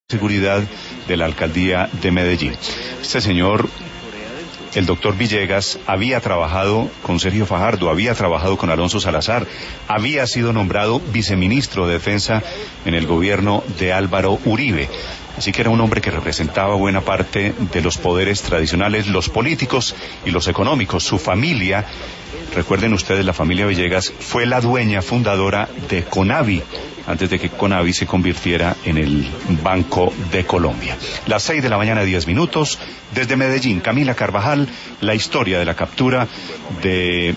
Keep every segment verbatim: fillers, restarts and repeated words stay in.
Seguridad de la alcaldía de Medellín. Este señor, el doctor Villegas, había trabajado con Sergio Fajardo, había trabajado con Alonso Salazar, había sido nombrado viceministro de Defensa en el gobierno de Álvaro Uribe. Así que era un hombre que representaba buena parte de los poderes tradicionales, los políticos y los económicos. Su familia, recuerden ustedes, la familia Villegas fue la dueña fundadora de Conavi, antes de que Conavi se convirtiera en el Banco de Colombia. Las seis de la mañana, diez minutos, desde Medellín, Camila Carvajal, la historia de la captura de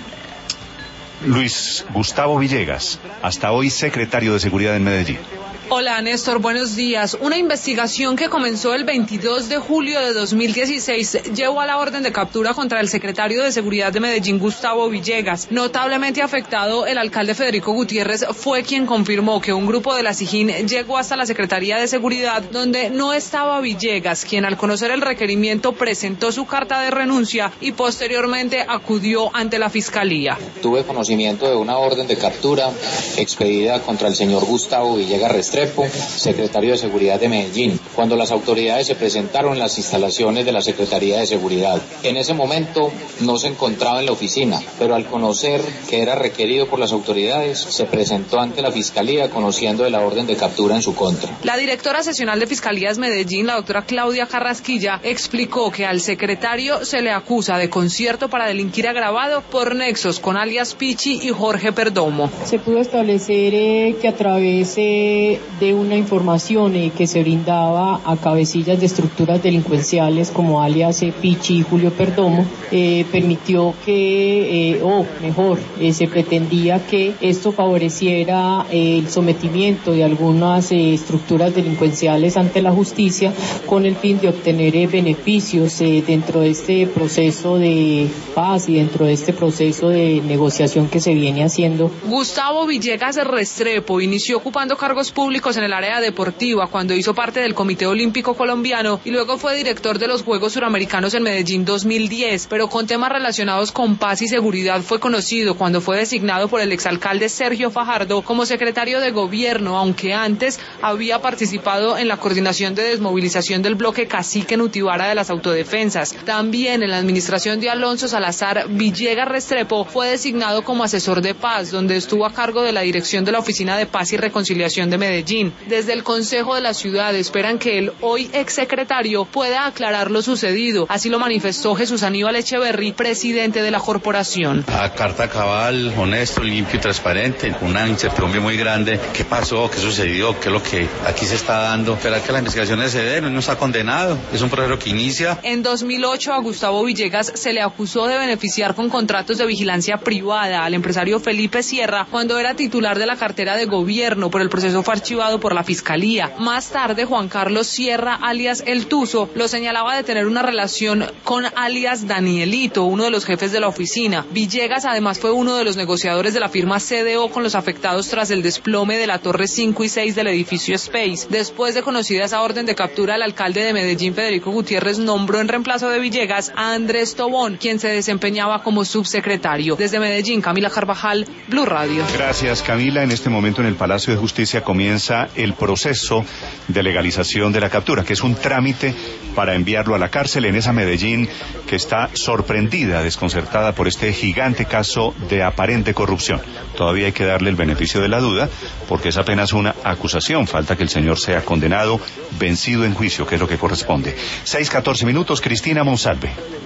Luis Gustavo Villegas, hasta hoy secretario de Seguridad en Medellín. Hola Néstor, buenos días. Una investigación que comenzó el veintidós de julio de dos mil dieciséis llevó a la orden de captura contra el secretario de Seguridad de Medellín, Gustavo Villegas. Notablemente afectado, el alcalde Federico Gutiérrez fue quien confirmó que un grupo de la SIJIN llegó hasta la Secretaría de Seguridad, donde no estaba Villegas, quien al conocer el requerimiento presentó su carta de renuncia y posteriormente acudió ante la Fiscalía. Tuve conocimiento de una orden de captura expedida contra el señor Gustavo Villegas Restrepo, secretario de Seguridad de Medellín, cuando las autoridades se presentaron en las instalaciones de la Secretaría de Seguridad. En ese momento no se encontraba en la oficina, pero al conocer que era requerido por las autoridades, se presentó ante la Fiscalía conociendo de la orden de captura en su contra. La directora seccional de Fiscalías Medellín, la doctora Claudia Carrasquilla, explicó que al secretario se le acusa de concierto para delinquir agravado por nexos con alias Pichi y Jorge Perdomo. Se pudo establecer eh, que a través eh, de una información eh, que se brindaba a cabecillas de estructuras delincuenciales como alias eh, Pichi y Julio Perdomo, eh, permitió que, eh, o mejor, eh, se pretendía que esto favoreciera eh, el sometimiento de algunas eh, estructuras delincuenciales ante la justicia con el fin de obtener eh, beneficios eh, dentro de este proceso de paz y dentro de este proceso de negociación que se viene haciendo. Gustavo Villegas Restrepo inició ocupando cargos públicos en el área deportiva cuando hizo parte del Comité Olímpico Colombiano y luego fue director de los Juegos Suramericanos en Medellín dos mil diez, pero con temas relacionados con paz y seguridad fue conocido cuando fue designado por el exalcalde Sergio Fajardo como secretario de gobierno, aunque antes había participado en la coordinación de desmovilización del bloque Cacique Nutibara de las autodefensas. También en la administración de Alonso Salazar, Villegas Restrepo fue designado como asesor de paz, donde estuvo a cargo de la dirección de la Oficina de Paz y Reconciliación de Medellín. Desde el Consejo de la Ciudad esperan que el hoy exsecretario pueda aclarar lo sucedido. Así lo manifestó Jesús Aníbal Echeverry, presidente de la corporación. A carta cabal, honesto, limpio y transparente, una incertidumbre muy grande. ¿Qué pasó? ¿Qué sucedió? ¿Qué es lo que aquí se está dando? Esperar que las investigaciones se den, no está condenado. Es un proceso que inicia. En dos mil ocho a Gustavo Villegas se le acusó de beneficiar con contratos de vigilancia privada al empresario Felipe Sierra cuando era titular de la cartera de gobierno, pero el proceso fue archivado por la Fiscalía. Más tarde, Juan Carlos Sierra, alias El Tuzo, lo señalaba de tener una relación con alias Danielito, uno de los jefes de la oficina. Villegas además fue uno de los negociadores de la firma C D O con los afectados tras el desplome de la torre cinco y seis del edificio Space. Después de conocida esa orden de captura, el alcalde de Medellín, Federico Gutiérrez, nombró en reemplazo de Villegas a Andrés Tobón, quien se desempeñaba como subsecretario. Desde Medellín, Camila Carvajal, Blue Radio. Gracias, Camila. En este momento en el Palacio de Justicia comienza el proceso de legalización de la captura, que es un trámite para enviarlo a la cárcel en esa Medellín que está sorprendida, desconcertada por este gigante caso de aparente corrupción. Todavía hay que darle el beneficio de la duda, porque es apenas una acusación. Falta que el señor sea condenado, vencido en juicio, que es lo que corresponde. seis catorce minutos, Cristina Monsalve.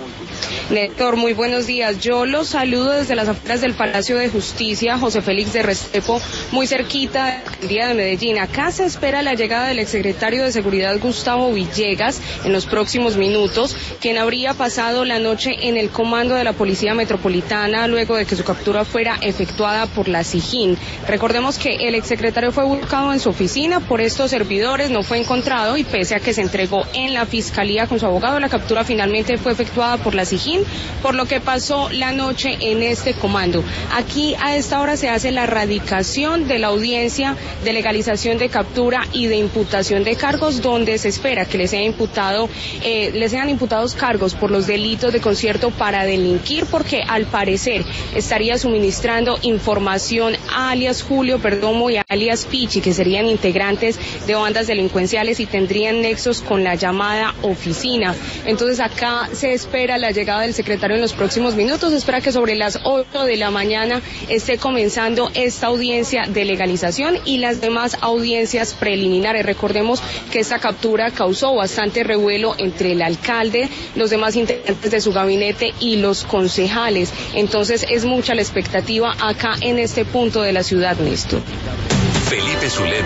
Néstor, muy buenos días. Yo los saludo desde las afueras del Palacio de Justicia, José Félix de Restrepo, muy cerquita de la alcaldía de Medellín. Acá se espera la llegada del exsecretario de Seguridad, Gustavo Villegas, en los próximos minutos, quien habría pasado la noche en el comando de la Policía Metropolitana luego de que su captura fuera efectuada por la SIJIN. Recordemos que el exsecretario fue buscado en su oficina por estos servidores, no fue encontrado y pese a que se entregó en la Fiscalía con su abogado, la captura finalmente fue efectuada por la Sijín, por lo que pasó la noche en este comando. Aquí a esta hora se hace la radicación de la audiencia de legalización de captura y de imputación de cargos, donde se espera que les sea imputado, eh, les sean imputados cargos por los delitos de concierto para delinquir, porque al parecer estaría suministrando información a alias Julio Perdomo y a alias Pichi, que serían integrantes de bandas delincuenciales y tendrían nexos con la llamada oficina. Entonces acá se espera la llegada del secretario en los próximos minutos, se espera que sobre las ocho de la mañana esté comenzando esta audiencia de legalización y las demás audiencias preliminares. Recordemos que esta captura causó bastante revuelo entre el alcalde, los demás integrantes de su gabinete y los concejales. Entonces es mucha la expectativa acá en este punto de la ciudad, Néstor. Felipe Zuleta.